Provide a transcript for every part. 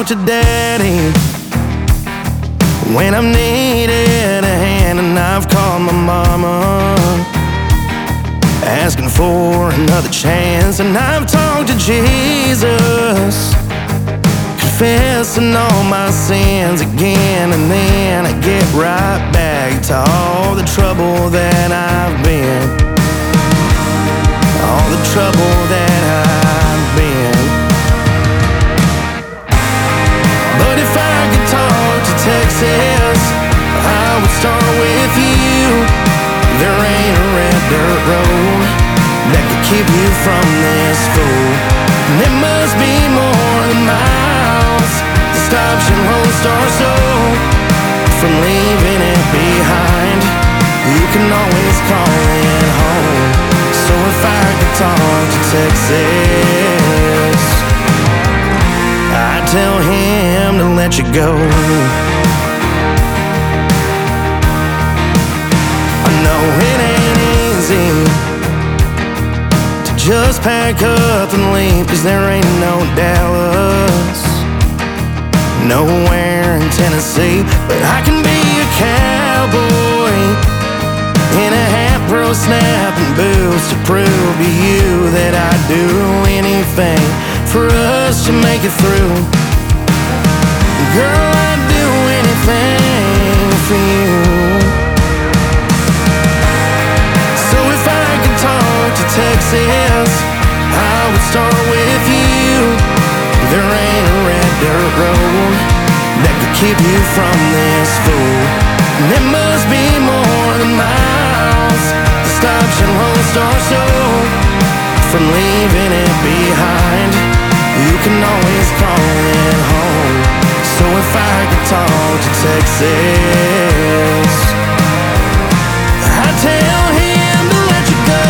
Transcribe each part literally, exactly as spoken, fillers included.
to Daddy when I've needed a hand, and I've called my mama asking for another chance, and I've talked to Jesus confessing all my sins again, and then I get right back to all the trouble that I've been, all the trouble that I've been. But if I could talk to Texas, I would start with you. There ain't a red dirt road that could keep you from this fool, and it must be more than miles that stops your Lone Star soul from leaving it behind. You can always call it home. So if I could talk to Texas, I'd tell him to let you go. I know it ain't easy to just pack up and leave, 'cause there ain't no Dallas, nowhere in Tennessee. But I can be a cowboy in a hat, bro, snapping boots to prove to you that I'd do anything for us to make it through. Girl, I'd do anything for you. So if I could talk to Texas, I would start with you. There ain't a red dirt road that could keep you from this fool, and it must be more than miles that stops your Lone Star soul from leaving it behind. You can always call it home. So if I could talk to Texas, I'd tell him to let you go.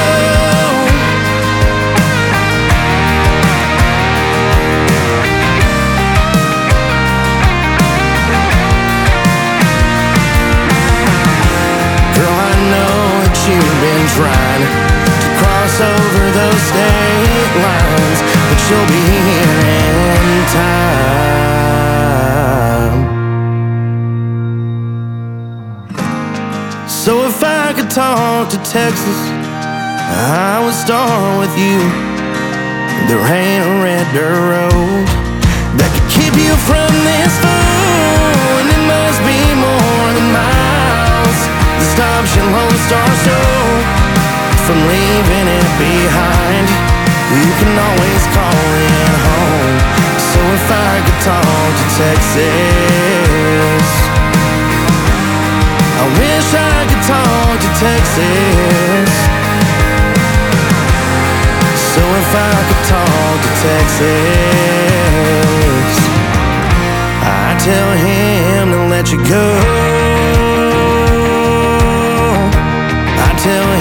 Girl, I know that you've been trying to cross over those state lines, but you'll be here in time. So if I could talk to Texas, I would start with you. There ain't a red dirt road that could keep you from this fool, and it must be more than miles that stops your Lone Star soul from leaving it behind. You can always call it home. So if I could talk to Texas, I wish I could talk to Texas. So if I could talk to Texas, I'd tell him to let you go. I'd tell